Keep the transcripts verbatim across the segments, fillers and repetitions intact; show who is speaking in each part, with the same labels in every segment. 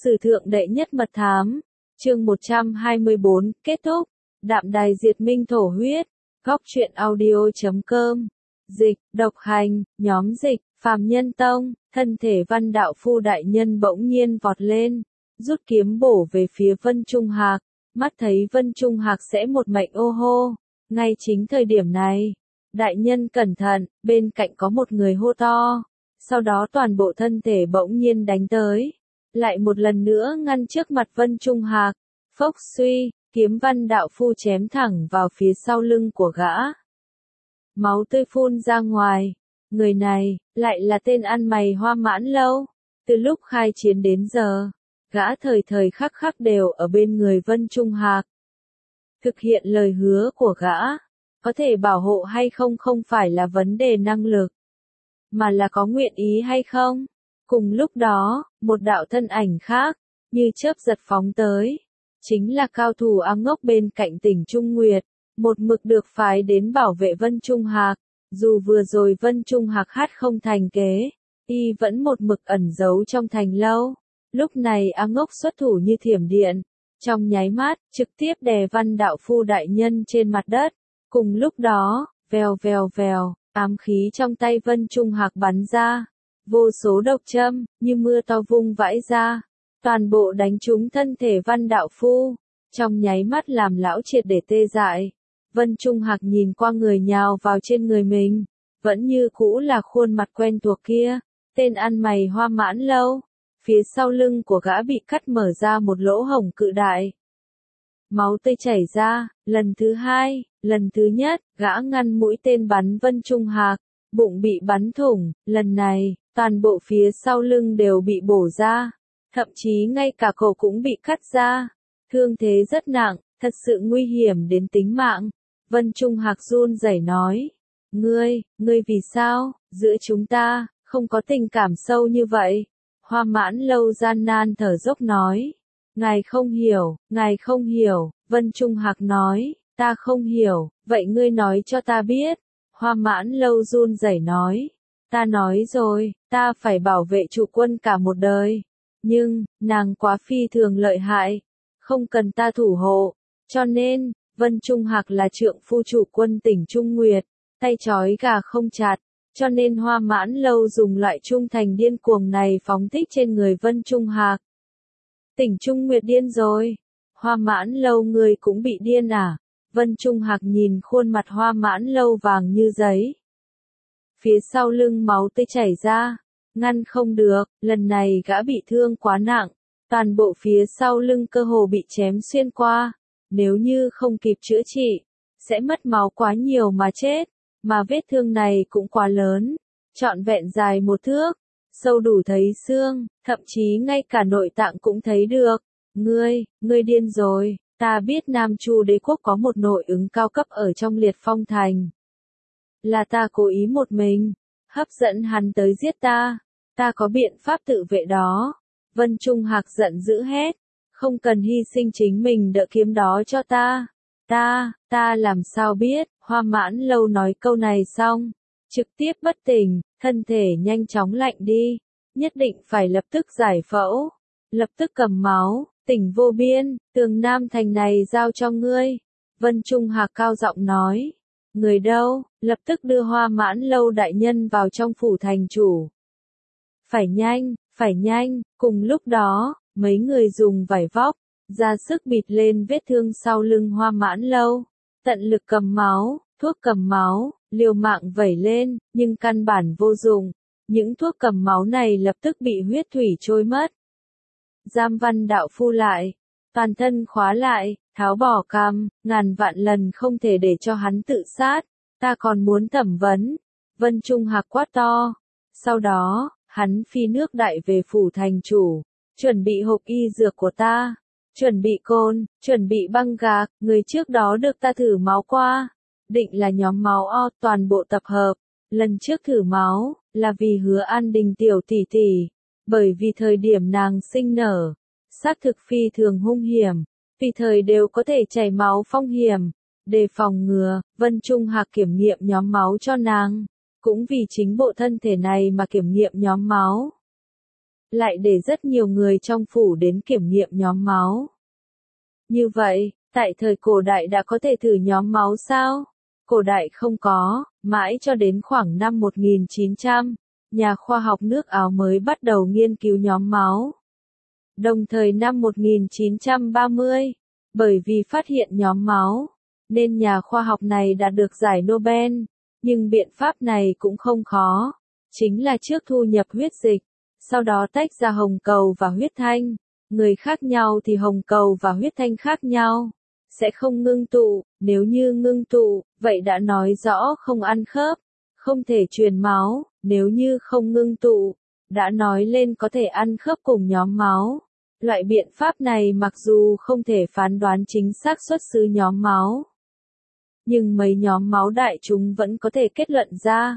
Speaker 1: Sử thượng đệ nhất mật thám, chương một trăm hai mươi bốn, kết thúc, đạm đài diệt minh thổ huyết, góc truyện audio chấm com, dịch, độc hành, nhóm dịch, phàm nhân tông, thân thể Văn Đạo Phu đại nhân bỗng nhiên vọt lên, rút kiếm bổ về phía Vân Trung Hạc, mắt thấy Vân Trung Hạc sẽ một mệnh ô hô, ngay chính thời điểm này, đại nhân cẩn thận, bên cạnh có một người hô to, sau đó toàn bộ thân thể bỗng nhiên đánh tới. Lại một lần nữa ngăn trước mặt Vân Trung Hạc, phốc suy, kiếm Văn Đạo Phu chém thẳng vào phía sau lưng của gã. Máu tươi phun ra ngoài, người này, lại là tên ăn mày Hoa Mãn Lâu, từ lúc khai chiến đến giờ, gã thời thời khắc khắc đều ở bên người Vân Trung Hạc. Thực hiện lời hứa của gã, có thể bảo hộ hay không không phải là vấn đề năng lực, mà là có nguyện ý hay không. Cùng lúc đó, một đạo thân ảnh khác, như chớp giật phóng tới, chính là cao thủ ám ngốc bên cạnh Tỉnh Trung Nguyệt, một mực được phái đến bảo vệ Vân Trung Hạc, dù vừa rồi Vân Trung Hạc hát không thành kế, y vẫn một mực ẩn giấu trong thành lâu, lúc này ám ngốc xuất thủ như thiểm điện, trong nháy mắt, trực tiếp đè Văn Đạo Phu đại nhân trên mặt đất, cùng lúc đó, vèo vèo vèo, ám khí trong tay Vân Trung Hạc bắn ra. Vô số độc châm, như mưa to vung vãi ra, toàn bộ đánh trúng thân thể Văn Đạo Phu, trong nháy mắt làm lão triệt để tê dại. Vân Trung Hạc nhìn qua người nhào vào trên người mình, vẫn như cũ là khuôn mặt quen thuộc kia, tên ăn mày Hoa Mãn Lâu, phía sau lưng của gã bị cắt mở ra một lỗ hổng cự đại. Máu tươi chảy ra, lần thứ hai, lần thứ nhất, gã ngăn mũi tên bắn Vân Trung Hạc, bụng bị bắn thủng, lần này, toàn bộ phía sau lưng đều bị bổ ra, thậm chí ngay cả cổ cũng bị cắt ra, thương thế rất nặng, thật sự nguy hiểm đến tính mạng. Vân Trung Hạc run rẩy nói, ngươi, ngươi vì sao, giữa chúng ta, không có tình cảm sâu như vậy. Hoa Mãn Lâu gian nan thở dốc nói, ngài không hiểu, ngài không hiểu, Vân Trung Hạc nói, ta không hiểu, vậy ngươi nói cho ta biết. Hoa Mãn Lâu run rẩy nói, ta nói rồi, ta phải bảo vệ trụ quân cả một đời, nhưng, nàng quá phi thường lợi hại, không cần ta thủ hộ, cho nên, Vân Trung Hạc là trượng phu trụ quân Tỉnh Trung Nguyệt, tay trói gà không chặt, cho nên Hoa Mãn Lâu dùng loại trung thành điên cuồng này phóng thích trên người Vân Trung Hạc. Tỉnh Trung Nguyệt điên rồi, Hoa Mãn Lâu người cũng bị điên à? Vân Trung Hạc nhìn khuôn mặt Hoa Mãn Lâu vàng như giấy. Phía sau lưng máu tươi chảy ra, ngăn không được, lần này gã bị thương quá nặng, toàn bộ phía sau lưng cơ hồ bị chém xuyên qua, nếu như không kịp chữa trị, sẽ mất máu quá nhiều mà chết, mà vết thương này cũng quá lớn, trọn vẹn dài một thước, sâu đủ thấy xương, thậm chí ngay cả nội tạng cũng thấy được. Ngươi, ngươi điên rồi. Ta biết Nam Chu đế quốc có một nội ứng cao cấp ở trong Liệt Phong thành. Là ta cố ý một mình, hấp dẫn hắn tới giết ta. Ta có biện pháp tự vệ đó. Vân Trung Hạc giận dữ hét. Không cần hy sinh chính mình đỡ kiếm đó cho ta. Ta, ta làm sao biết. Hoa Mãn Lâu nói câu này xong. Trực tiếp bất tỉnh, thân thể nhanh chóng lạnh đi. Nhất định phải lập tức giải phẫu. Lập tức cầm máu. Tỉnh Vô Biên, tường Nam thành này giao cho ngươi. Vân Trung Hạc cao giọng nói. Người đâu, lập tức đưa Hoa Mãn Lâu đại nhân vào trong phủ thành chủ. Phải nhanh, phải nhanh, cùng lúc đó, mấy người dùng vải vóc, ra sức bịt lên vết thương sau lưng Hoa Mãn Lâu. Tận lực cầm máu, thuốc cầm máu, liều mạng vẩy lên, nhưng căn bản vô dụng. Những thuốc cầm máu này lập tức bị huyết thủy trôi mất. Giam Văn Đạo Phu lại, toàn thân khóa lại, tháo bỏ cằm, ngàn vạn lần không thể để cho hắn tự sát, ta còn muốn thẩm vấn. Vân Trung Hạc quát to. Sau đó, hắn phi nước đại về phủ thành chủ, chuẩn bị hộp y dược của ta, chuẩn bị côn, chuẩn bị băng gạc, người trước đó được ta thử máu qua, định là nhóm máu O toàn bộ tập hợp, lần trước thử máu, là vì Hứa An Đình tiểu tỷ tỷ. Bởi vì thời điểm nàng sinh nở, xác thực phi thường hung hiểm, tùy thời đều có thể chảy máu phong hiểm, để phòng ngừa, Vân Trung Hạc kiểm nghiệm nhóm máu cho nàng, cũng vì chính bộ thân thể này mà kiểm nghiệm nhóm máu. lại để rất nhiều người trong phủ đến kiểm nghiệm nhóm máu. Như vậy, tại thời cổ đại đã có thể thử nhóm máu sao? Cổ đại không có, mãi cho đến khoảng năm một nghìn chín trăm, nhà khoa học nước Áo mới bắt đầu nghiên cứu nhóm máu. Đồng thời năm một nghìn chín trăm ba mươi, bởi vì phát hiện nhóm máu, nên nhà khoa học này đã được giải Nobel, nhưng biện pháp này cũng không khó, chính là trước thu nhập huyết dịch, sau đó tách ra hồng cầu và huyết thanh, người khác nhau thì hồng cầu và huyết thanh khác nhau, sẽ không ngưng tụ, nếu như ngưng tụ, vậy đã nói rõ không ăn khớp, không thể truyền máu, nếu như không ngưng tụ, đã nói lên có thể ăn khớp cùng nhóm máu. Loại biện pháp này mặc dù không thể phán đoán chính xác xuất xứ nhóm máu, nhưng mấy nhóm máu đại chúng vẫn có thể kết luận ra.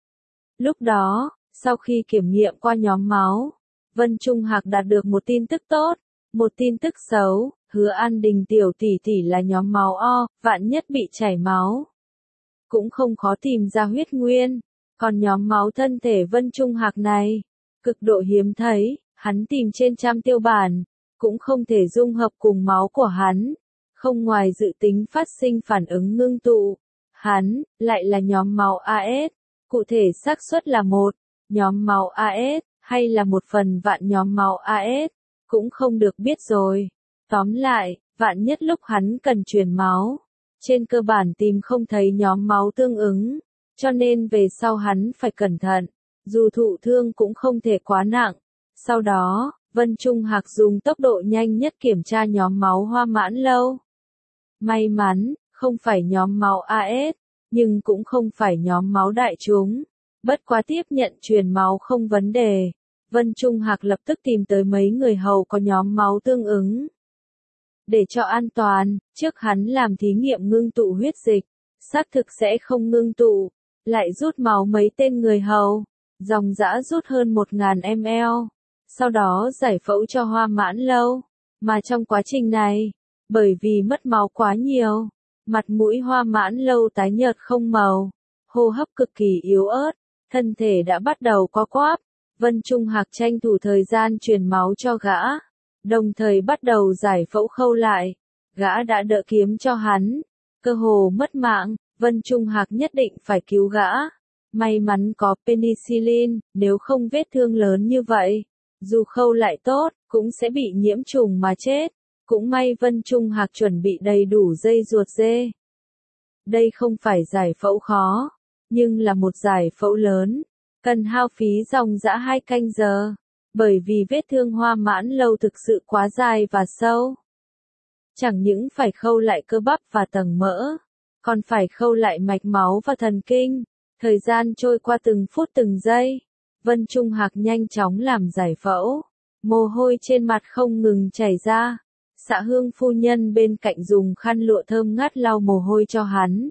Speaker 1: Lúc đó, sau khi kiểm nghiệm qua nhóm máu, Vân Trung Hạc đạt được một tin tức tốt, một tin tức xấu, Hứa An Đình tiểu tỷ tỷ là nhóm máu O, vạn nhất bị chảy máu. Cũng không khó tìm ra huyết nguyên, còn nhóm máu thân thể Vân Trung Hạc này, cực độ hiếm thấy, hắn tìm trên trăm tiêu bản, cũng không thể dung hợp cùng máu của hắn, không ngoài dự tính phát sinh phản ứng ngưng tụ. Hắn, lại là nhóm máu a ét, cụ thể xác suất là một, nhóm máu a ét, hay là một phần vạn nhóm máu a ét, cũng không được biết rồi. Tóm lại, vạn nhất lúc hắn cần truyền máu, trên cơ bản tìm không thấy nhóm máu tương ứng, cho nên về sau hắn phải cẩn thận, dù thụ thương cũng không thể quá nặng. Sau đó, Vân Trung Hạc dùng tốc độ nhanh nhất kiểm tra nhóm máu Hoa Mãn Lâu. May mắn, không phải nhóm máu a ét, nhưng cũng không phải nhóm máu đại chúng. Bất quá tiếp nhận truyền máu không vấn đề. Vân Trung Hạc lập tức tìm tới mấy người hầu có nhóm máu tương ứng. Để cho an toàn, trước hắn làm thí nghiệm ngưng tụ huyết dịch, xác thực sẽ không ngưng tụ, lại rút máu mấy tên người hầu, dòng dã rút hơn một nghìn mi li lít, sau đó giải phẫu cho Hoa Mãn Lâu, mà trong quá trình này, bởi vì mất máu quá nhiều, mặt mũi Hoa Mãn Lâu tái nhợt không màu, hô hấp cực kỳ yếu ớt, thân thể đã bắt đầu co quắp. Vân Trung Hạc tranh thủ thời gian truyền máu cho gã, đồng thời bắt đầu giải phẫu khâu lại. Gã đã đỡ kiếm cho hắn, cơ hồ mất mạng, Vân Trung Hạc nhất định phải cứu gã. May mắn có penicillin, nếu không vết thương lớn như vậy, dù khâu lại tốt, cũng sẽ bị nhiễm trùng mà chết. Cũng may Vân Trung Hạc chuẩn bị đầy đủ dây ruột dê. Đây không phải giải phẫu khó, nhưng là một giải phẫu lớn, cần hao phí dòng dã hai canh giờ, bởi vì vết thương Hoa Mãn Lâu thực sự quá dài và sâu. Chẳng những phải khâu lại cơ bắp và tầng mỡ, còn phải khâu lại mạch máu và thần kinh. Thời gian trôi qua từng phút từng giây, Vân Trung Hạc nhanh chóng làm giải phẫu, mồ hôi trên mặt không ngừng chảy ra. Xạ Hương phu nhân bên cạnh dùng khăn lụa thơm ngát lau mồ hôi cho hắn.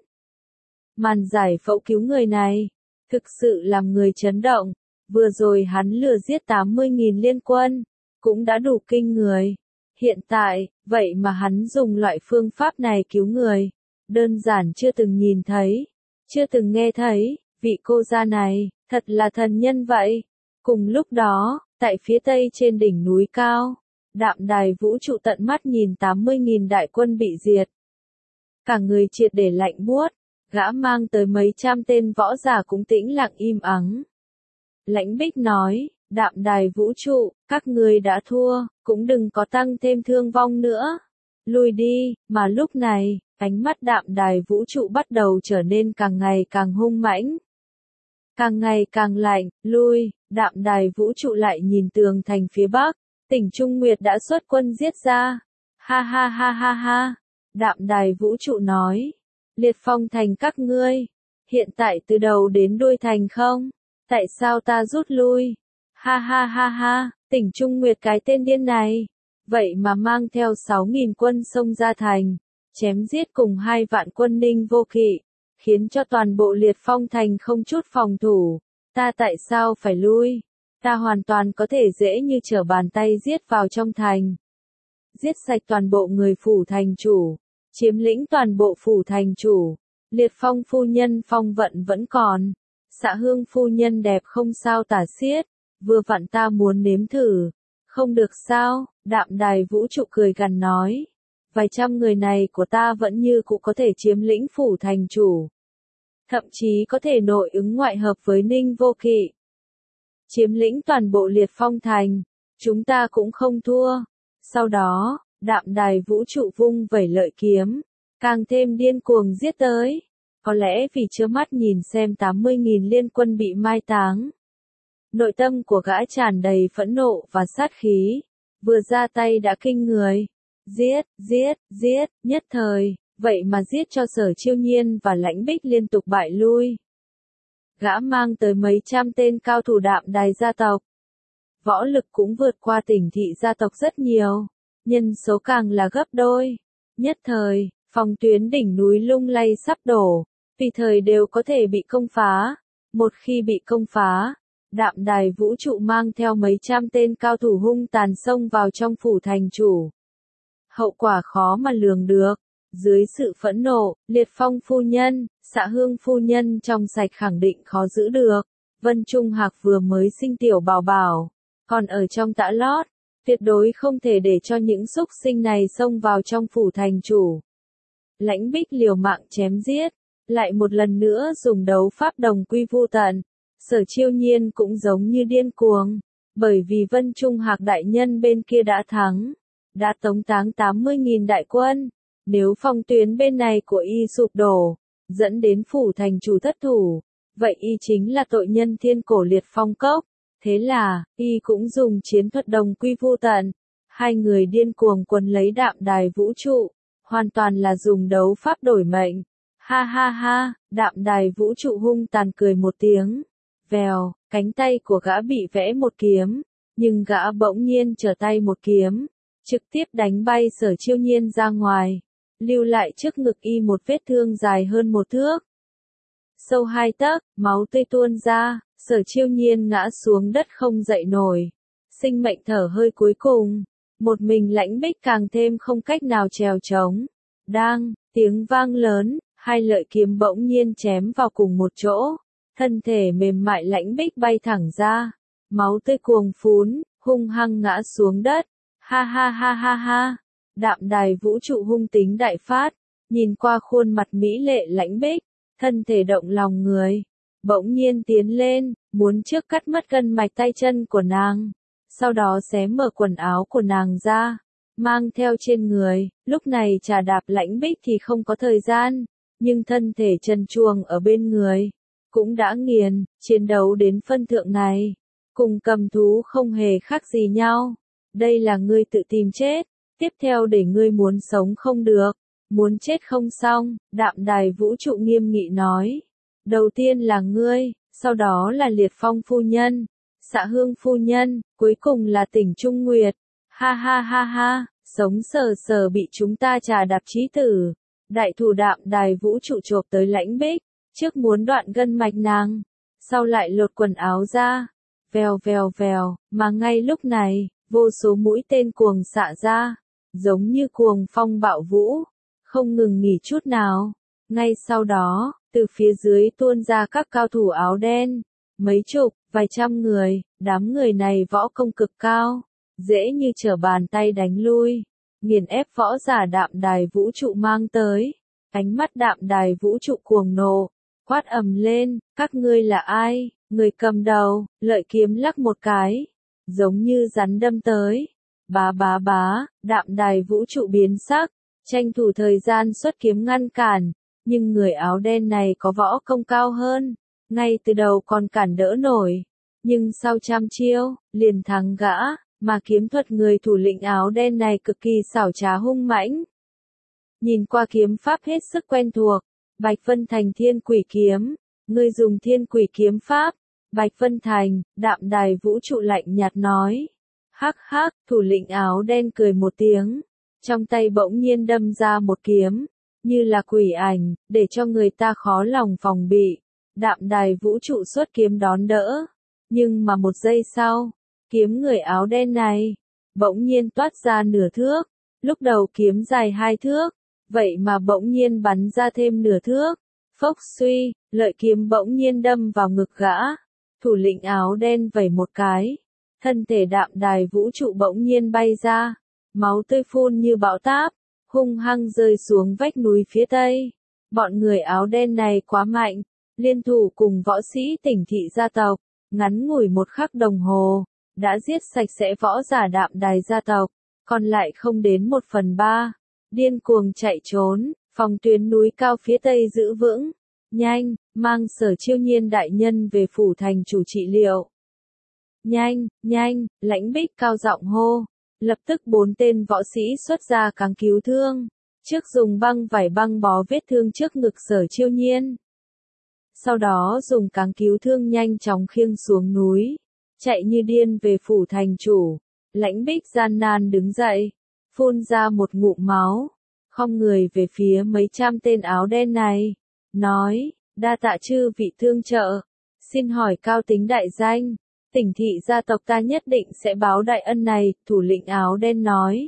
Speaker 1: Màn giải phẫu cứu người này, thực sự làm người chấn động. Vừa rồi hắn lừa giết tám mươi nghìn liên quân, cũng đã đủ kinh người. Hiện tại, vậy mà hắn dùng loại phương pháp này cứu người, đơn giản chưa từng nhìn thấy, chưa từng nghe thấy. Vị cô gia này, thật là thần nhân vậy. Cùng lúc đó, tại phía tây trên đỉnh núi cao, Đạm Đài vũ trụ tận mắt nhìn tám mươi nghìn đại quân bị diệt. Cả người triệt để lạnh buốt, gã mang tới mấy trăm tên võ giả cũng tĩnh lặng im ắng. Lãnh Bích nói, Đạm Đài vũ trụ, các ngươi đã thua, cũng đừng có tăng thêm thương vong nữa. Lui đi, mà lúc này, ánh mắt Đạm Đài vũ trụ bắt đầu trở nên càng ngày càng hung mãnh. Càng ngày càng lạnh, lui, Đạm Đài vũ trụ lại nhìn tường thành phía bắc. Tỉnh Trung Nguyệt đã xuất quân giết ra. Ha ha ha ha ha. Đạm Đài vũ trụ nói. Liệt phong thành các ngươi. Hiện tại từ đầu đến đuôi thành không? Tại sao ta rút lui? Ha ha ha ha. Tỉnh Trung Nguyệt cái tên điên này. Vậy mà mang theo sáu nghìn quân xông ra thành. Chém giết cùng hai vạn quân Ninh Vô Kỵ. Khiến cho toàn bộ liệt phong thành không chút phòng thủ. Ta tại sao phải lui? Ta hoàn toàn có thể dễ như trở bàn tay giết vào trong thành. Giết sạch toàn bộ người phủ thành chủ. Chiếm lĩnh toàn bộ phủ thành chủ. Liệt phong phu nhân phong vận vẫn còn. Xạ Hương phu nhân đẹp không sao tả xiết. vừa vặn ta muốn nếm thử. Không được sao, Đạm Đài Vũ Trụ cười gằn nói. Vài trăm người này của ta vẫn như cũ có thể chiếm lĩnh phủ thành chủ. Thậm chí có thể nội ứng ngoại hợp với Ninh Vô Kỵ. Chiếm lĩnh toàn bộ Liệt Phong thành, chúng ta cũng không thua. Sau đó, Đạm Đài Vũ Trụ vung vẩy lợi kiếm, càng thêm điên cuồng giết tới. Có lẽ vì trơ mắt nhìn xem tám mươi nghìn liên quân bị mai táng. Nội tâm của gã tràn đầy phẫn nộ và sát khí, vừa ra tay đã kinh người. Giết, giết, giết, nhất thời, vậy mà giết cho Sở Chiêu Nhiên và Lãnh Bích liên tục bại lui. Gã mang tới mấy trăm tên cao thủ Đạm Đài gia tộc. Võ lực cũng vượt qua Tỉnh thị gia tộc rất nhiều, nhân số càng là gấp đôi. Nhất thời, phòng tuyến đỉnh núi lung lay sắp đổ, tùy thời đều có thể bị công phá. Một khi bị công phá, Đạm Đài Vũ Trụ mang theo mấy trăm tên cao thủ hung tàn xông vào trong phủ thành chủ. Hậu quả khó mà lường được. Dưới sự phẫn nộ, Liệt Phong phu nhân, Xạ Hương phu nhân trong sạch khẳng định khó giữ được. Vân Trung Hạc vừa mới sinh tiểu bảo bảo, còn ở trong tã lót, tuyệt đối không thể để cho những xúc sinh này xông vào trong phủ thành chủ. Lãnh Bích liều mạng chém giết, lại một lần nữa dùng đấu pháp đồng quy vu tận. Sở Chiêu Nhiên cũng giống như điên cuồng, bởi vì Vân Trung Hạc đại nhân bên kia đã thắng, đã tống táng tám mươi nghìn đại quân. Nếu phong tuyến bên này của y sụp đổ, dẫn đến phủ thành chủ thất thủ, vậy y chính là tội nhân thiên cổ Liệt Phong cốc. Thế là, y cũng dùng chiến thuật đồng quy vu tận. Hai người điên cuồng quấn lấy Đạm Đài Vũ Trụ, hoàn toàn là dùng đấu pháp đổi mệnh. Ha ha ha, Đạm Đài Vũ Trụ hung tàn cười một tiếng. Vèo, cánh tay của gã bị vẽ một kiếm, nhưng gã bỗng nhiên trở tay một kiếm, trực tiếp đánh bay Sở Chiêu Nhiên ra ngoài, lưu lại trước ngực y một vết thương dài hơn một thước. Sâu hai tấc, máu tươi tuôn ra, Sở Chiêu Nhiên ngã xuống đất không dậy nổi. Sinh mệnh thở hơi cuối cùng, một mình Lãnh Bích càng thêm không cách nào trèo trống. Đang, tiếng vang lớn, hai lợi kiếm bỗng nhiên chém vào cùng một chỗ. Thân thể mềm mại Lãnh Bích bay thẳng ra, máu tươi cuồng phún, hung hăng ngã xuống đất. Ha ha ha ha ha, Đạm Đài Vũ Trụ hung tính đại phát, nhìn qua khuôn mặt mỹ lệ Lãnh Bích, thân thể động lòng người, bỗng nhiên tiến lên, muốn trước cắt mất gân mạch tay chân của nàng, sau đó xé mở quần áo của nàng ra, mang theo trên người. Lúc này trà đạp Lãnh Bích thì không có thời gian, nhưng thân thể trần truồng ở bên người cũng đã nghiền. Chiến đấu đến phân thượng này, cùng cầm thú không hề khác gì nhau. Đây là ngươi tự tìm chết, tiếp theo để ngươi muốn sống không được, muốn chết không xong. Đạm Đài Vũ Trụ nghiêm nghị nói. Đầu tiên là ngươi, sau đó là Liệt Phong phu nhân, Xạ Hương phu nhân, cuối cùng là Tỉnh Trung Nguyệt. Ha ha ha ha, sống sờ sờ bị chúng ta trà đạp chí tử. Đại thủ Đạm Đài Vũ Trụ chộp tới Lãnh Bích, trước muốn đoạn gân mạch nàng, sau lại lột quần áo ra. Vèo vèo vèo, mà ngay lúc này, vô số mũi tên cuồng xạ ra, giống như cuồng phong bạo vũ, không ngừng nghỉ chút nào. Ngay sau đó, từ phía dưới tuôn ra các cao thủ áo đen, mấy chục, vài trăm người. Đám người này võ công cực cao, dễ như trở bàn tay đánh lui, nghiền ép võ giả Đạm Đài Vũ Trụ mang tới. Ánh mắt Đạm Đài Vũ Trụ cuồng nộ, quát ầm lên, các ngươi là ai? Người cầm đầu, lợi kiếm lắc một cái, giống như rắn đâm tới. Bá bá bá, Đạm Đài Vũ Trụ biến sắc, tranh thủ thời gian xuất kiếm ngăn cản, nhưng người áo đen này có võ công cao hơn, ngay từ đầu còn cản đỡ nổi, nhưng sau trăm chiêu, liền thắng gã, mà kiếm thuật người thủ lĩnh áo đen này cực kỳ xảo trá hung mãnh. Nhìn qua kiếm pháp hết sức quen thuộc, Bạch Vân Thành Thiên Quỷ Kiếm, ngươi dùng Thiên Quỷ Kiếm pháp. Bạch Vân Thành, Đạm Đài Vũ Trụ lạnh nhạt nói. Hắc hắc, thủ lĩnh áo đen cười một tiếng, trong tay bỗng nhiên đâm ra một kiếm, như là quỷ ảnh, để cho người ta khó lòng phòng bị. Đạm Đài Vũ Trụ xuất kiếm đón đỡ, nhưng mà một giây sau, kiếm người áo đen này bỗng nhiên toát ra nửa thước. Lúc đầu kiếm dài hai thước, vậy mà bỗng nhiên bắn ra thêm nửa thước. Phốc suy, lợi kiếm bỗng nhiên đâm vào ngực gã. Thủ lĩnh áo đen vẩy một cái, thân thể đạm đài vũ trụ bỗng nhiên bay ra, máu tươi phun như bão táp, hung hăng rơi xuống vách núi phía tây. Bọn người áo đen này quá mạnh, liên thủ cùng võ sĩ Tỉnh thị gia tộc, ngắn ngủi một khắc đồng hồ, đã giết sạch sẽ võ giả đạm đài gia tộc, còn lại không đến một phần ba, điên cuồng chạy trốn, phòng tuyến núi cao phía tây giữ vững, nhanh, mang Sở Chiêu Nhiên đại nhân về phủ thành chủ trị liệu. Nhanh, nhanh, Lãnh Bích cao giọng hô, lập tức bốn tên võ sĩ xuất ra cáng cứu thương, trước dùng băng vải băng bó vết thương trước ngực Sở Chiêu Nhiên. Sau đó dùng cáng cứu thương nhanh chóng khiêng xuống núi, chạy như điên về phủ thành chủ. Lãnh Bích gian nan đứng dậy, phun ra một ngụm máu, khom người về phía mấy trăm tên áo đen này, nói, đa tạ chư vị thương trợ, xin hỏi cao tính đại danh, Tỉnh thị gia tộc ta nhất định sẽ báo đại ân này, thủ lĩnh áo đen nói.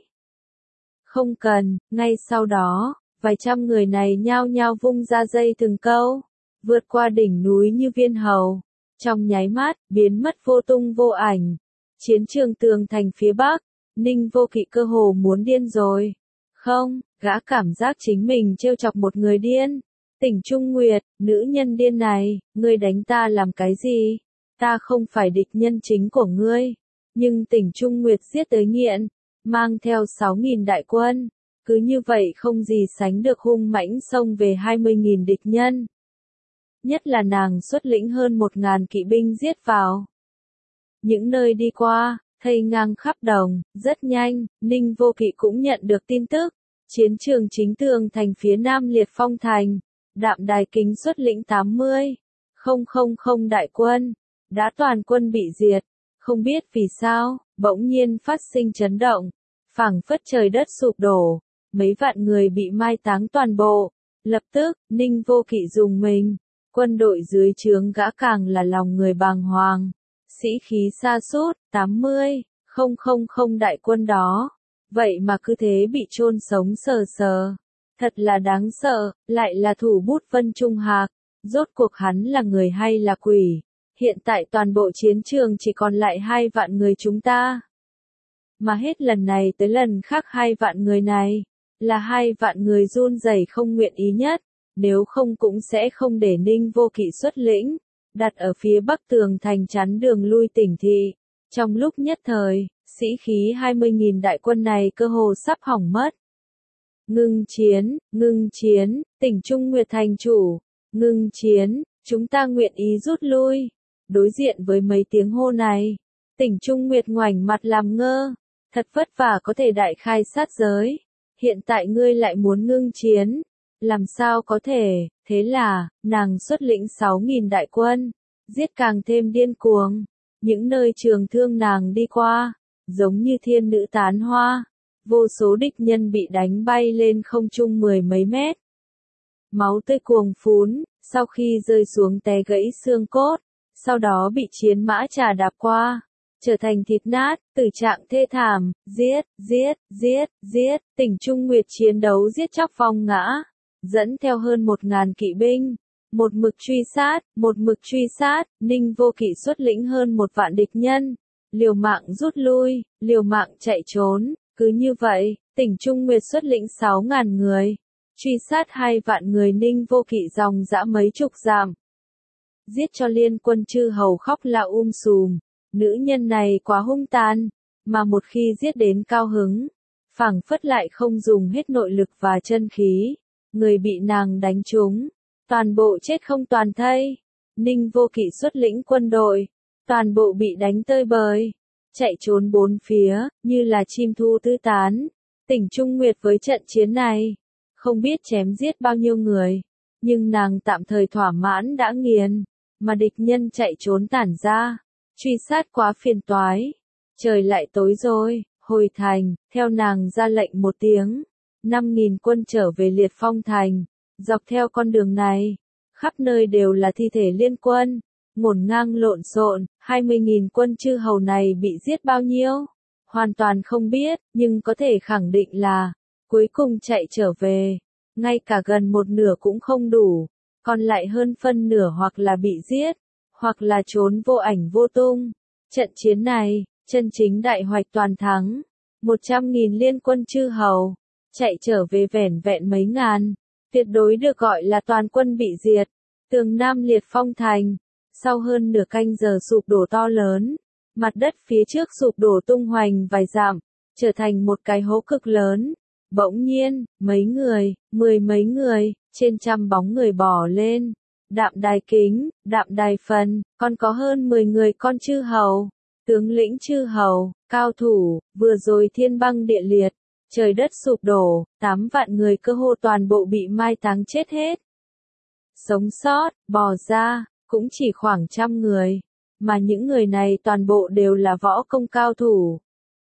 Speaker 1: Không cần, ngay sau đó, vài trăm người này nhao nhao vung ra dây thừng câu, vượt qua đỉnh núi như viên hầu, trong nháy mắt, biến mất vô tung vô ảnh. Chiến trường tường thành phía bắc, Ninh Vô Kỵ cơ hồ muốn điên rồi. Không, gã cảm giác chính mình trêu chọc một người điên. Tỉnh Trung Nguyệt, nữ nhân điên này, ngươi đánh ta làm cái gì? Ta không phải địch nhân chính của ngươi. Nhưng Tỉnh Trung Nguyệt giết tới nghiện, mang theo sáu nghìn đại quân. Cứ như vậy không gì sánh được hung mãnh xông về hai mươi nghìn địch nhân. Nhất là nàng xuất lĩnh hơn một ngàn kỵ binh giết vào. Những nơi đi qua, thây ngang khắp đồng, rất nhanh, Ninh Vô Kỵ cũng nhận được tin tức. Chiến trường chính tường thành phía nam Liệt Phong thành, Đạm Đài Kính xuất lĩnh tám mươi nghìn đại quân, đã toàn quân bị diệt. Không biết vì sao, bỗng nhiên phát sinh chấn động, phảng phất trời đất sụp đổ, mấy vạn người bị mai táng toàn bộ. Lập tức, Ninh Vô Kỵ dùng mình, quân đội dưới trướng gã càng là lòng người bàng hoàng. Sĩ khí sa sút, tám mươi nghìn đại quân đó, vậy mà cứ thế bị chôn sống sờ sờ. Thật là đáng sợ, lại là thủ bút Vân Trung Hạc, rốt cuộc hắn là người hay là quỷ? Hiện tại toàn bộ chiến trường chỉ còn lại hai vạn người chúng ta. Mà hết lần này tới lần khác hai vạn người này, là hai vạn người run rẩy không nguyện ý nhất, nếu không cũng sẽ không để Ninh Vô Kỵ xuất lĩnh, đặt ở phía bắc tường thành chắn đường lui Tỉnh thị. Trong lúc nhất thời, sĩ khí hai mươi nghìn đại quân này cơ hồ sắp hỏng mất. Ngưng chiến, ngưng chiến, Tỉnh Trung Nguyệt thành chủ, ngưng chiến, chúng ta nguyện ý rút lui. Đối diện với mấy tiếng hô này, Tỉnh Trung Nguyệt ngoảnh mặt làm ngơ, thật vất vả có thể đại khai sát giới, hiện tại ngươi lại muốn ngưng chiến, làm sao có thể? Thế là, nàng xuất lĩnh sáu nghìn đại quân, giết càng thêm điên cuồng, những nơi trường thương nàng đi qua, giống như thiên nữ tán hoa, vô số địch nhân bị đánh bay lên không trung mười mấy mét. Máu tươi cuồng phún, sau khi rơi xuống té gãy xương cốt, sau đó bị chiến mã trà đạp qua, trở thành thịt nát, tử trạng thê thảm, giết, giết, giết, giết, Tỉnh Trung Nguyệt chiến đấu giết chóc phong ngã, dẫn theo hơn một ngàn kỵ binh, một mực truy sát, một mực truy sát, Ninh Vô Kỵ xuất lĩnh hơn một vạn địch nhân, liều mạng rút lui, liều mạng chạy trốn, cứ như vậy, Tỉnh Trung Nguyệt xuất lĩnh sáu ngàn người, truy sát hai vạn người Ninh Vô Kỵ dòng dã mấy chục dặm. Giết cho liên quân chư hầu khóc la um sùm, nữ nhân này quá hung tàn, mà một khi giết đến cao hứng, phảng phất lại không dùng hết nội lực và chân khí, người bị nàng đánh trúng, toàn bộ chết không toàn thây. Ninh Vô Kỵ xuất lĩnh quân đội, toàn bộ bị đánh tơi bời, chạy trốn bốn phía, như là chim thu tứ tán. Tỉnh Trung Nguyệt với trận chiến này, không biết chém giết bao nhiêu người, nhưng nàng tạm thời thỏa mãn đã nghiền, mà địch nhân chạy trốn tản ra, truy sát quá phiền toái. Trời lại tối rồi, hồi thành, theo nàng ra lệnh một tiếng, năm nghìn quân trở về Liệt Phong thành, dọc theo con đường này, khắp nơi đều là thi thể liên quân, ngổn ngang lộn xộn, hai mươi nghìn quân chư hầu này bị giết bao nhiêu? Hoàn toàn không biết, nhưng có thể khẳng định là, cuối cùng chạy trở về, ngay cả gần một nửa cũng không đủ, còn lại hơn phân nửa hoặc là bị giết, hoặc là trốn vô ảnh vô tung. Trận chiến này, chân chính đại hoạch toàn thắng. Một trăm nghìn liên quân chư hầu, chạy trở về vẻn vẹn mấy ngàn, tuyệt đối được gọi là toàn quân bị diệt. Tường Nam Liệt Phong thành, sau hơn nửa canh giờ sụp đổ to lớn, mặt đất phía trước sụp đổ tung hoành vài dặm, trở thành một cái hố cực lớn. Bỗng nhiên, mấy người, mười mấy người, trên trăm bóng người bò lên. Đạm Đài Kính, Đạm Đài Phần, còn có hơn mười người con chư hầu, tướng lĩnh chư hầu, cao thủ, vừa rồi thiên băng địa liệt, trời đất sụp đổ, tám vạn người cơ hồ toàn bộ bị mai táng chết hết. Sống sót, bò ra, cũng chỉ khoảng trăm người, mà những người này toàn bộ đều là võ công cao thủ.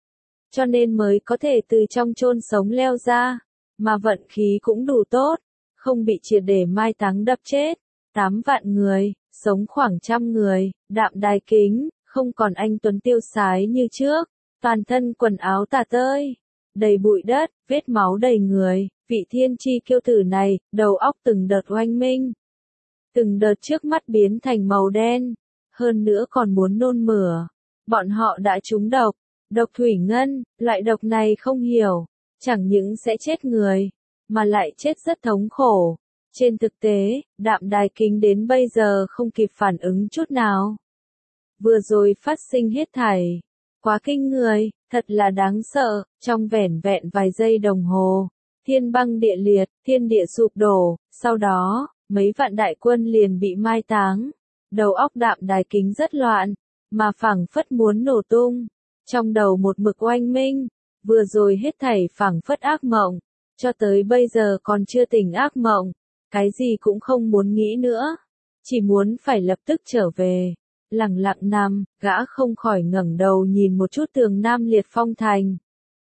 Speaker 1: Cho nên mới có thể từ trong chôn sống leo ra, mà vận khí cũng đủ tốt, không bị triệt để mai táng đập chết. Tám vạn người, sống khoảng trăm người, Đạm Đài Kính, không còn anh tuấn tiêu sái như trước, toàn thân quần áo tả tơi, đầy bụi đất, vết máu đầy người, vị thiên chi kiêu tử này, đầu óc từng đợt oanh minh. Từng đợt trước mắt biến thành màu đen, hơn nữa còn muốn nôn mửa. Bọn họ đã trúng độc, độc thủy ngân, loại độc này không hiểu, chẳng những sẽ chết người, mà lại chết rất thống khổ. Trên thực tế, Đạm Đài Kính đến bây giờ không kịp phản ứng chút nào. Vừa rồi phát sinh hết thảy, quá kinh người, thật là đáng sợ, trong vẻn vẹn vài giây đồng hồ, thiên băng địa liệt, thiên địa sụp đổ, sau đó, mấy vạn đại quân liền bị mai táng. Đầu óc Đạm Đài Kính rất loạn, mà phảng phất muốn nổ tung, trong đầu một mực oanh minh, vừa rồi hết thảy phảng phất ác mộng, cho tới bây giờ còn chưa tỉnh ác mộng. Cái gì cũng không muốn nghĩ nữa, chỉ muốn phải lập tức trở về. Lặng lặng nằm, gã không khỏi ngẩng đầu nhìn một chút Tường Nam Liệt Phong thành.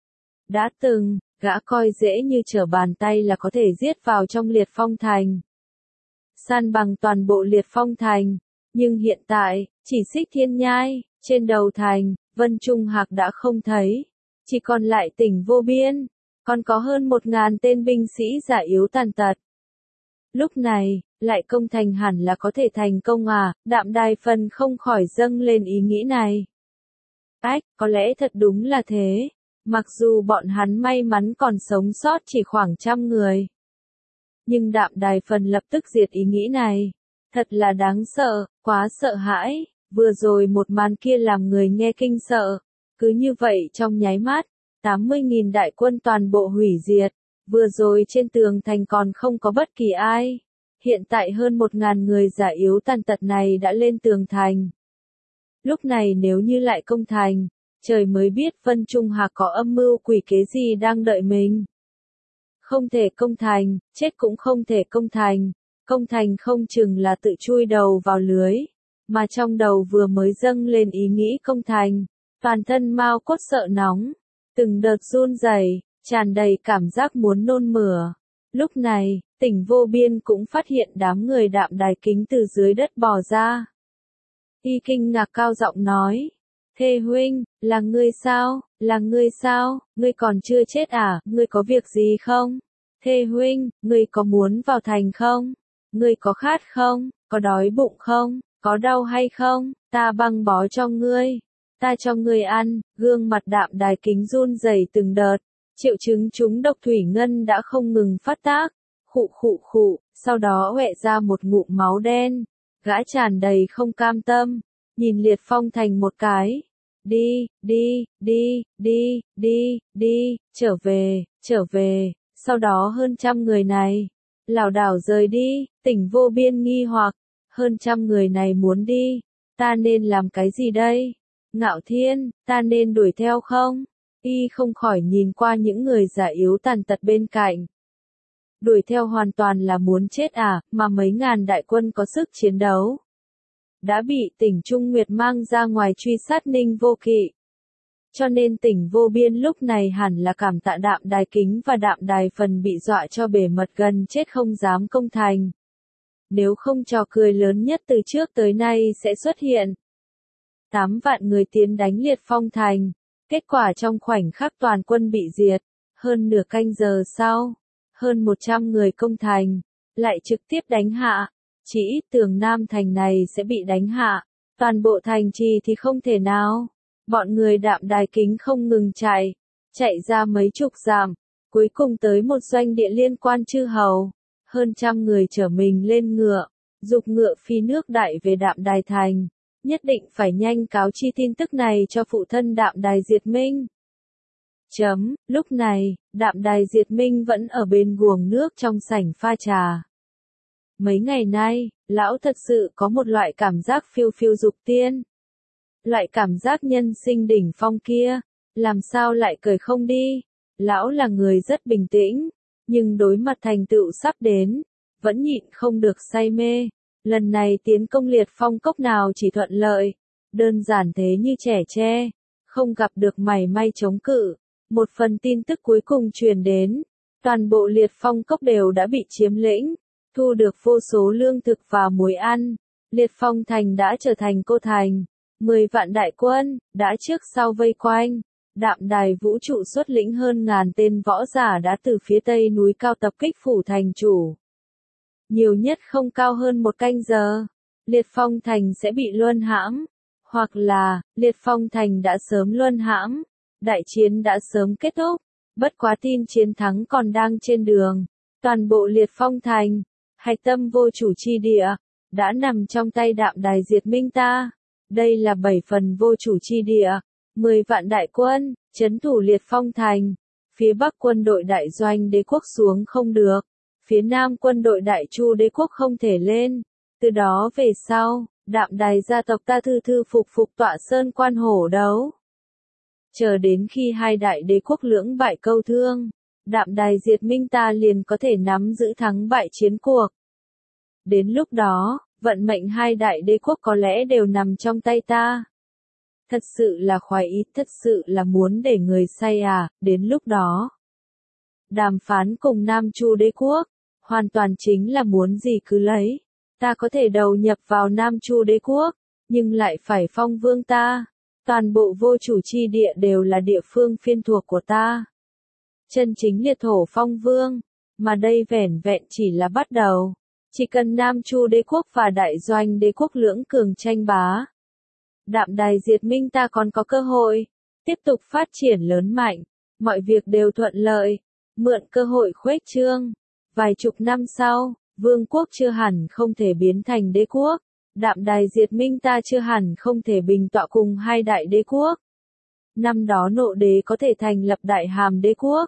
Speaker 1: Đã từng, gã coi dễ như trở bàn tay là có thể giết vào trong Liệt Phong thành, san bằng toàn bộ Liệt Phong thành, nhưng hiện tại, chỉ Xích Thiên Nhai, trên đầu thành, Vân Trung Hạc đã không thấy, chỉ còn lại Tỉnh Vô Biên, còn có hơn một ngàn tên binh sĩ già yếu tàn tật. Lúc này, lại công thành hẳn là có thể thành công à, Đạm Đài Phần không khỏi dâng lên ý nghĩ này. Ách, có lẽ thật đúng là thế, mặc dù bọn hắn may mắn còn sống sót chỉ khoảng trăm người. Nhưng Đạm Đài Phần lập tức diệt ý nghĩ này, thật là đáng sợ, quá sợ hãi, vừa rồi một màn kia làm người nghe kinh sợ, cứ như vậy trong nháy mắt, tám mươi nghìn đại quân toàn bộ hủy diệt. Vừa rồi trên tường thành còn không có bất kỳ ai. Hiện tại hơn một ngàn người già yếu tàn tật này đã lên tường thành. Lúc này nếu như lại công thành, trời mới biết Vân Trung Hạc có âm mưu quỷ kế gì đang đợi mình. Không thể công thành, chết cũng không thể công thành. Công thành không chừng là tự chui đầu vào lưới. Mà trong đầu vừa mới dâng lên ý nghĩ công thành. Toàn thân mau cốt sợ nóng. Từng đợt run rẩy, tràn đầy cảm giác muốn nôn mửa. Lúc này, Tỉnh Vô Biên cũng phát hiện đám người Đạm Đài Kính từ dưới đất bò ra. Y kinh ngạc cao giọng nói, Thê huynh, là ngươi sao, là ngươi sao, ngươi còn chưa chết à, ngươi có việc gì không? Thê huynh, ngươi có muốn vào thành không? Ngươi có khát không, có đói bụng không, có đau hay không, ta băng bó cho ngươi, ta cho ngươi ăn, gương mặt Đạm Đài Kính run rẩy từng đợt. Triệu chứng trúng độc thủy ngân đã không ngừng phát tác, khụ khụ khụ, sau đó huệ ra một ngụm máu đen, gã tràn đầy không cam tâm, nhìn Liệt Phong thành một cái, đi, đi, đi, đi, đi, đi, trở về, trở về, sau đó hơn trăm người này, lảo đảo rời đi, Tỉnh Vô Biên nghi hoặc, hơn trăm người này muốn đi, ta nên làm cái gì đây? Ngạo Thiên, ta nên đuổi theo không? Y không khỏi nhìn qua những người già yếu tàn tật bên cạnh. Đuổi theo hoàn toàn là muốn chết à, mà mấy ngàn đại quân có sức chiến đấu. Đã bị Tỉnh Trung Nguyệt mang ra ngoài truy sát Ninh Vô Kỵ. Cho nên Tỉnh Vô Biên lúc này hẳn là cảm tạ Đạm Đài Kính và Đạm Đài Phần bị dọa cho bể mật gần chết không dám công thành. Nếu không trò cười lớn nhất từ trước tới nay sẽ xuất hiện. Tám vạn người tiến đánh Liệt Phong thành. Kết quả trong khoảnh khắc toàn quân bị diệt, hơn nửa canh giờ sau, hơn một trăm người công thành, lại trực tiếp đánh hạ, chỉ ít tường Nam thành này sẽ bị đánh hạ, toàn bộ thành trì thì không thể nào. Bọn người Đạm Đài Kính không ngừng chạy, chạy ra mấy chục dặm, cuối cùng tới một doanh địa liên quan chư hầu, hơn trăm người chở mình lên ngựa, giục ngựa phi nước đại về Đạm Đài thành, nhất định phải nhanh cáo chi tin tức này cho phụ thân Đạm Đài Diệt Minh. Chấm, lúc này, Đạm Đài Diệt Minh vẫn ở bên guồng nước trong sảnh pha trà. Mấy ngày nay, lão thật sự có một loại cảm giác phiêu phiêu dục tiên. Loại cảm giác nhân sinh đỉnh phong kia, làm sao lại cười không đi. Lão là người rất bình tĩnh, nhưng đối mặt thành tựu sắp đến, vẫn nhịn không được say mê. Lần này tiến công Liệt Phong cốc nào chỉ thuận lợi, đơn giản thế như trẻ tre, không gặp được mảy may chống cự. Một phần tin tức cuối cùng truyền đến, toàn bộ Liệt Phong cốc đều đã bị chiếm lĩnh, thu được vô số lương thực và muối ăn. Liệt Phong thành đã trở thành cô thành, mười vạn đại quân, đã trước sau vây quanh. Đạm Đài vũ trụ xuất lĩnh hơn ngàn tên võ giả đã từ phía tây núi cao tập kích phủ thành chủ. Nhiều nhất không cao hơn một canh giờ, Liệt Phong thành sẽ bị luân hãm, hoặc là, Liệt Phong thành đã sớm luân hãm, đại chiến đã sớm kết thúc, bất quá tin chiến thắng còn đang trên đường. Toàn bộ Liệt Phong thành, hạch tâm vô chủ chi địa, đã nằm trong tay Đạm Đài Diệt Minh ta. Đây là bảy phần vô chủ chi địa, mười vạn đại quân, trấn thủ Liệt Phong thành. Phía Bắc quân đội đại doanh đế quốc xuống không được, phía Nam quân đội đại chu đế quốc không thể lên. Từ đó về sau, Đạm Đài gia tộc ta thư thư phục phục tọa sơn quan hổ đấu. Chờ đến khi hai đại đế quốc lưỡng bại câu thương, Đạm Đài Diệt Minh ta liền có thể nắm giữ thắng bại chiến cuộc. Đến lúc đó, vận mệnh hai đại đế quốc có lẽ đều nằm trong tay ta. Thật sự là khoái ý, thật sự là muốn để người say à, đến lúc đó. Đàm phán cùng Nam Chu đế quốc, hoàn toàn chính là muốn gì cứ lấy. Ta có thể đầu nhập vào Nam Chu đế quốc, nhưng lại phải phong vương ta. Toàn bộ vô chủ chi địa đều là địa phương phiên thuộc của ta. Chân chính liệt thổ phong vương, mà đây vẻn vẹn chỉ là bắt đầu. Chỉ cần Nam Chu đế quốc và đại doanh đế quốc lưỡng cường tranh bá. Đạm Đài Diệt Minh ta còn có cơ hội, tiếp tục phát triển lớn mạnh, mọi việc đều thuận lợi, mượn cơ hội khuếch trương. Vài chục năm sau, vương quốc chưa hẳn không thể biến thành đế quốc. Đạm Đài Diệt Minh ta chưa hẳn không thể bình tọa cùng hai đại đế quốc. Năm đó Nộ đế có thể thành lập Đại Hàm đế quốc.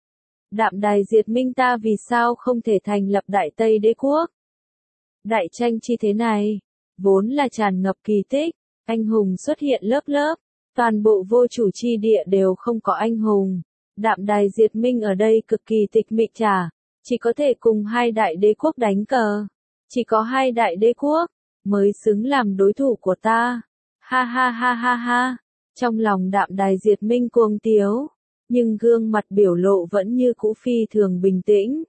Speaker 1: Đạm Đài Diệt Minh ta vì sao không thể thành lập Đại Tây đế quốc? Đại tranh chi thế này, vốn là tràn ngập kỳ tích, anh hùng xuất hiện lớp lớp, toàn bộ vô chủ chi địa đều không có anh hùng. Đạm Đài Diệt Minh ở đây cực kỳ tịch mịch trả, chỉ có thể cùng hai đại đế quốc đánh cờ. Chỉ có hai đại đế quốc mới xứng làm đối thủ của ta. Ha ha ha ha ha. Trong lòng Đạm Đài Diệt Minh cuồng tiếu, nhưng gương mặt biểu lộ vẫn như cũ phi thường bình tĩnh.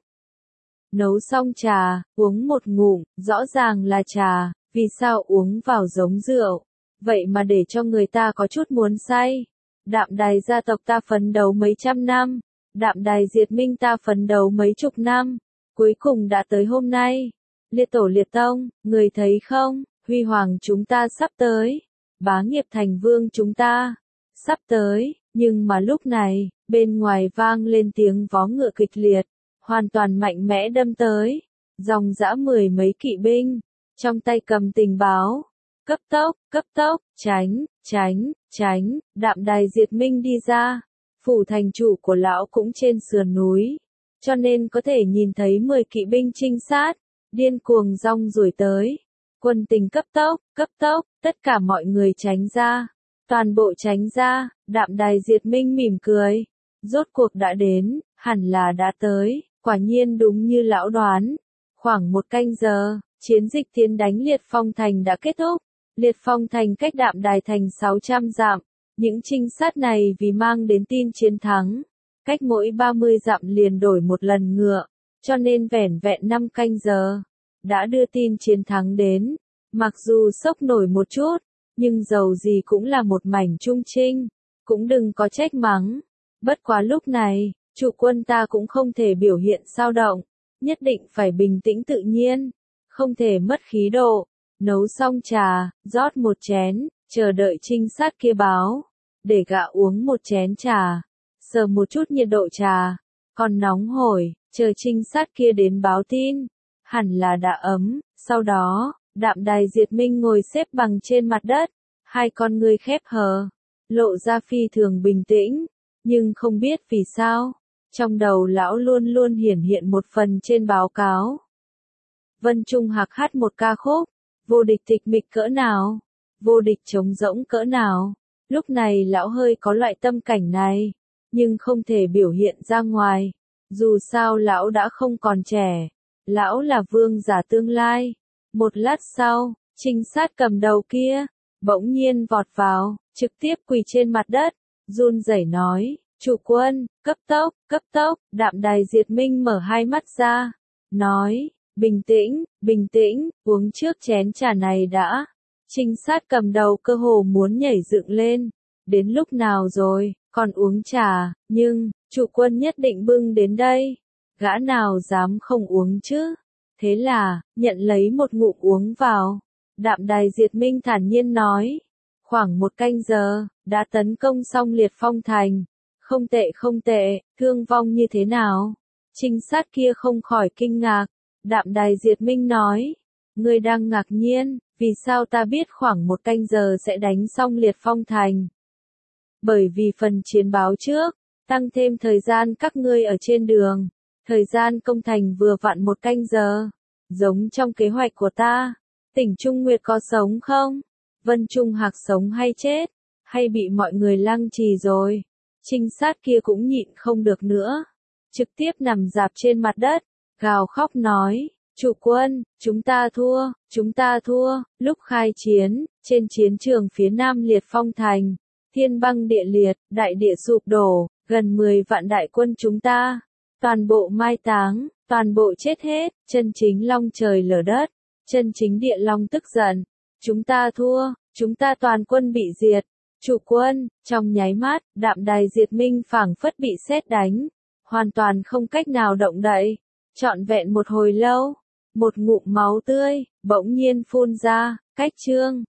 Speaker 1: Nấu xong trà, uống một ngụm, rõ ràng là trà, vì sao uống vào giống rượu, vậy mà để cho người ta có chút muốn say. Đạm Đài gia tộc ta phấn đấu mấy trăm năm, Đạm Đài Diệt Minh ta phấn đấu mấy chục năm, cuối cùng đã tới hôm nay. Liệt tổ liệt tông, người thấy không, huy hoàng chúng ta sắp tới, bá nghiệp thành vương chúng ta sắp tới, nhưng mà lúc này, bên ngoài vang lên tiếng vó ngựa kịch liệt, hoàn toàn mạnh mẽ đâm tới, dòng dã mười mấy kỵ binh, trong tay cầm tình báo, cấp tốc, cấp tốc, tránh, tránh, tránh. Đạm Đài Diệt Minh đi ra, phủ thành chủ của lão cũng trên sườn núi, cho nên có thể nhìn thấy mười kỵ binh trinh sát, điên cuồng rong ruổi tới. Quân tình cấp tốc, cấp tốc, tất cả mọi người tránh ra, toàn bộ tránh ra. Đạm Đài Diệt Minh mỉm cười, rốt cuộc đã đến, hẳn là đã tới, quả nhiên đúng như lão đoán. Khoảng một canh giờ, chiến dịch tiến đánh Liệt Phong thành đã kết thúc. Liệt Phong thành cách Đạm Đài thành sáu trăm dặm, những trinh sát này vì mang đến tin chiến thắng, cách mỗi ba mươi dặm liền đổi một lần ngựa, cho nên vẻn vẹn năm canh giờ đã đưa tin chiến thắng đến. Mặc dù sốc nổi một chút, nhưng dầu gì cũng là một mảnh trung trinh, cũng đừng có trách mắng. Bất quá lúc này, trụ quân ta cũng không thể biểu hiện xao động, nhất định phải bình tĩnh tự nhiên, không thể mất khí độ. Nấu xong trà, rót một chén, chờ đợi trinh sát kia báo. Để gã uống một chén trà, sờ một chút nhiệt độ trà, còn nóng hổi, chờ trinh sát kia đến báo tin. Hẳn là đã ấm, sau đó, Đạm Đài Diệt Minh ngồi xếp bằng trên mặt đất, hai con ngươi khép hờ, lộ ra phi thường bình tĩnh, nhưng không biết vì sao, trong đầu lão luôn luôn hiển hiện một phần trên báo cáo. Vân Trung Hạc hát một ca khúc, vô địch tịch mịch cỡ nào, vô địch trống rỗng cỡ nào, lúc này lão hơi có loại tâm cảnh này, nhưng không thể biểu hiện ra ngoài, dù sao lão đã không còn trẻ, lão là vương giả tương lai. Một lát sau, trinh sát cầm đầu kia, bỗng nhiên vọt vào, trực tiếp quỳ trên mặt đất, run rẩy nói, chủ quân, cấp tốc, cấp tốc, Đạm Đài Diệt Minh mở hai mắt ra, nói, bình tĩnh, bình tĩnh, uống trước chén trà này đã. Trinh sát cầm đầu cơ hồ muốn nhảy dựng lên, đến lúc nào rồi, còn uống trà, nhưng, chủ quân nhất định bưng đến đây, gã nào dám không uống chứ. Thế là, nhận lấy một ngụm uống vào. Đạm Đài Diệt Minh thản nhiên nói. Khoảng một canh giờ, đã tấn công xong Liệt Phong Thành. Không tệ không tệ, thương vong như thế nào? Trinh sát kia không khỏi kinh ngạc. Đạm Đài Diệt Minh nói. Ngươi đang ngạc nhiên, vì sao ta biết khoảng một canh giờ sẽ đánh xong Liệt Phong Thành? Bởi vì phần chiến báo trước, tăng thêm thời gian các ngươi ở trên đường. Thời gian công thành vừa vặn một canh giờ, giống trong kế hoạch của ta. Tỉnh Trung Nguyệt có sống không? Vân Trung Hạc sống hay chết? Hay bị mọi người lăng trì rồi? Trinh sát kia cũng nhịn không được nữa. Trực tiếp nằm dạp trên mặt đất, gào khóc nói, chủ quân, chúng ta thua, chúng ta thua. Lúc khai chiến, trên chiến trường phía nam Liệt Phong Thành, thiên băng địa liệt, đại địa sụp đổ, gần mười vạn đại quân chúng ta. Toàn bộ mai táng, toàn bộ chết hết, chân chính long trời lở đất, chân chính địa long tức giận. Chúng ta thua, chúng ta toàn quân bị diệt. Chủ quân, trong nháy mắt, Đạm Đài Diệt Minh phảng phất bị sét đánh, hoàn toàn không cách nào động đậy. Trọn vẹn một hồi lâu, một ngụm máu tươi, bỗng nhiên phun ra, cách chương.